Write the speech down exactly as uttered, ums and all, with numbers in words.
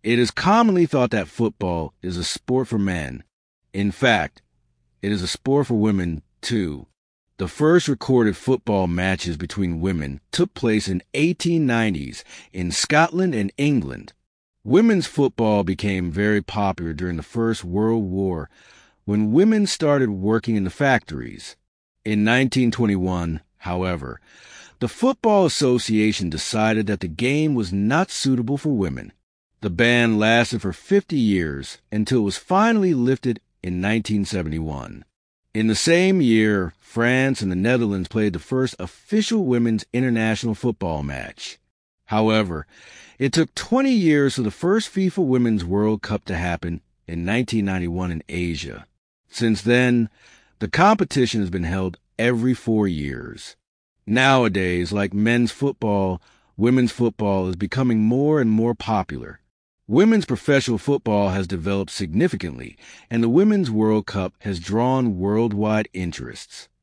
It is commonly thought that football is a sport for men. In fact, it is a sport for women, too. The first recorded football matches between women took place in eighteen nineties in Scotland and England. Women's football became very popular during the First World War when women started working in the factories. In nineteen twenty-one, however, the Football Association decided that the game was not suitable for women. The ban lasted for fifty years until it was finally lifted in nineteen seventy-one. In the same year, France and the Netherlands played the first official women's international football match. However, it took twenty years for the first FIFA Women's World Cup to happen in nineteen ninety-one in Asia. Since then, the competition has been held every four years. Nowadays, like men's football, women's football is becoming more and more popular. Women's professional football has developed significantly, and the Women's World Cup has drawn worldwide interests.